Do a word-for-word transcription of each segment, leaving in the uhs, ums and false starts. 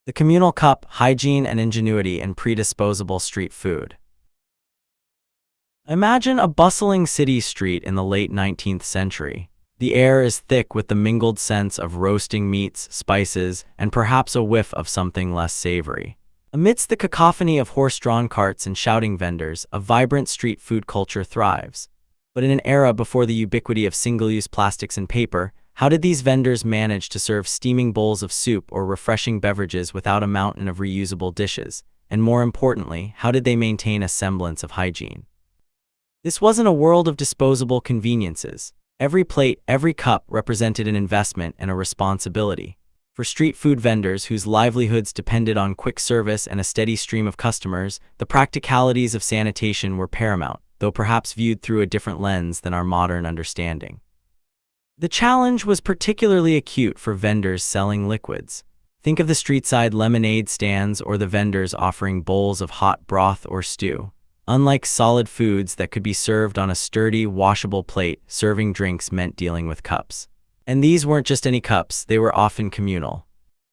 The communal cup, hygiene and ingenuity in predisposable street food. Imagine a bustling city street in the late nineteenth century. The air is thick with the mingled scents of roasting meats, spices, and perhaps a whiff of something less savory. Amidst the cacophony of horse-drawn carts and shouting vendors, a vibrant street food culture thrives. But in an era before the ubiquity of single-use plastics and paper, how did these vendors manage to serve steaming bowls of soup or refreshing beverages without a mountain of reusable dishes? And more importantly, how did they maintain a semblance of hygiene? This wasn't a world of disposable conveniences. Every plate, every cup represented an investment and a responsibility. For street food vendors whose livelihoods depended on quick service and a steady stream of customers, the practicalities of sanitation were paramount, though perhaps viewed through a different lens than our modern understanding. The challenge was particularly acute for vendors selling liquids. Think of the street-side lemonade stands or the vendors offering bowls of hot broth or stew. Unlike solid foods that could be served on a sturdy, washable plate, serving drinks meant dealing with cups. And these weren't just any cups, they were often communal.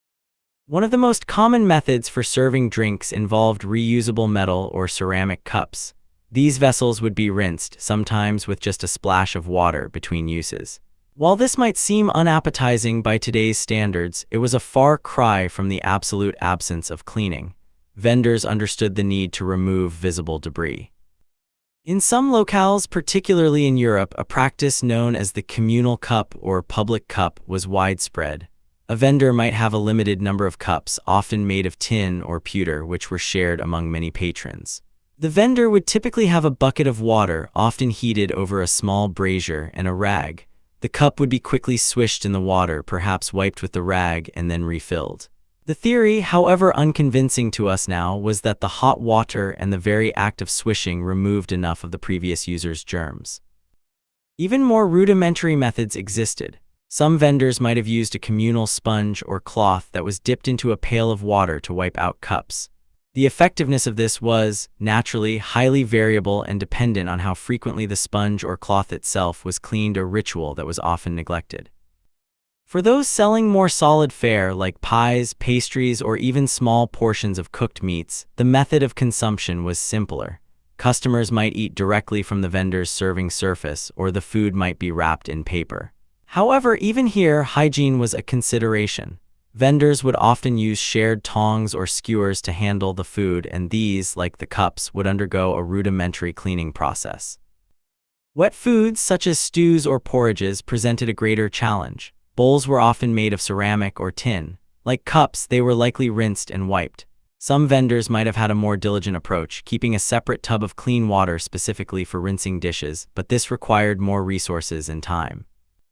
One of the most common methods for serving drinks involved reusable metal or ceramic cups. These vessels would be rinsed, sometimes with just a splash of water between uses. While this might seem unappetizing by today's standards, it was a far cry from the absolute absence of cleaning. Vendors understood the need to remove visible debris. In some locales, particularly in Europe, a practice known as the communal cup or public cup was widespread. A vendor might have a limited number of cups, often made of tin or pewter, which were shared among many patrons. The vendor would typically have a bucket of water, often heated over a small brazier, and a rag. The cup would be quickly swished in the water, perhaps wiped with the rag, and then refilled. The theory, however unconvincing to us now, was that the hot water and the very act of swishing removed enough of the previous user's germs. Even more rudimentary methods existed. Some vendors might have used a communal sponge or cloth that was dipped into a pail of water to wipe out cups. The effectiveness of this was, naturally, highly variable and dependent on how frequently the sponge or cloth itself was cleaned, a ritual that was often neglected. For those selling more solid fare like pies, pastries, or even small portions of cooked meats, the method of consumption was simpler. Customers might eat directly from the vendor's serving surface, or the food might be wrapped in paper. However, even here, hygiene was a consideration. Vendors would often use shared tongs or skewers to handle the food, and these, like the cups, would undergo a rudimentary cleaning process. Wet foods such as stews or porridges presented a greater challenge. Bowls were often made of ceramic or tin. Like cups, they were likely rinsed and wiped. Some vendors might have had a more diligent approach, keeping a separate tub of clean water specifically for rinsing dishes, but this required more resources and time.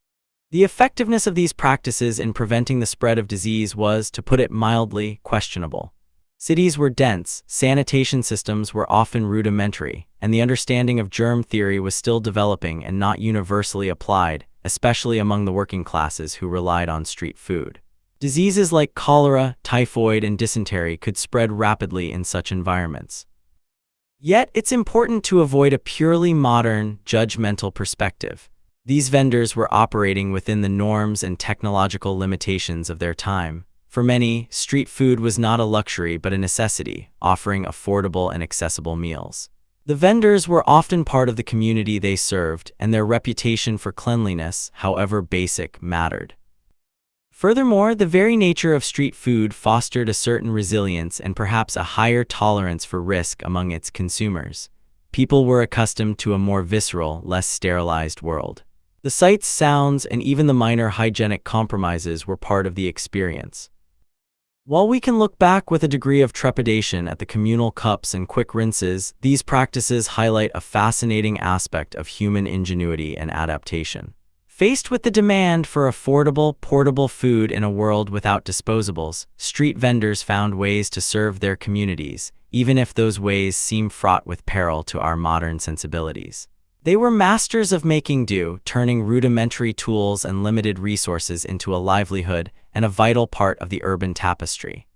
The effectiveness of these practices in preventing the spread of disease was, to put it mildly, questionable. Cities were dense, sanitation systems were often rudimentary, and the understanding of germ theory was still developing and not universally applied, especially among the working classes who relied on street food. Diseases like cholera, typhoid, and dysentery could spread rapidly in such environments. Yet, it's important to avoid a purely modern, judgmental perspective. These vendors were operating within the norms and technological limitations of their time. For many, street food was not a luxury but a necessity, offering affordable and accessible meals. The vendors were often part of the community they served, and their reputation for cleanliness, however basic, mattered. Furthermore, the very nature of street food fostered a certain resilience and perhaps a higher tolerance for risk among its consumers. People were accustomed to a more visceral, less sterilized world. The sights, sounds, and even the minor hygienic compromises were part of the experience. While we can look back with a degree of trepidation at the communal cups and quick rinses, these practices highlight a fascinating aspect of human ingenuity and adaptation. Faced with the demand for affordable, portable food in a world without disposables, street vendors found ways to serve their communities, even if those ways seem fraught with peril to our modern sensibilities. They were masters of making do, turning rudimentary tools and limited resources into a livelihood and a vital part of the urban tapestry.